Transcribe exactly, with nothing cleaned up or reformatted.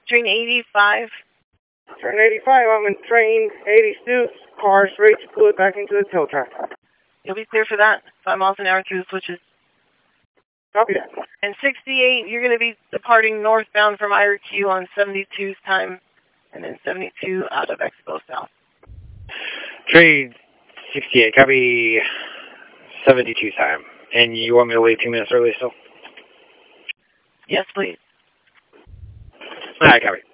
Train eighty-five. Train eighty-five, I'm in train eighty-two. Cars ready to pull it back into the tow track. You'll be clear for that. Five miles an hour through the switches. Copy that. And sixty-eight, you're going to be departing northbound from I R Q on seventy-two's time, and then seventy-two out of Expo South. Train sixty-eight, copy seventy-two time. And you want me to leave two minutes early still? Yes, please. All right, copy.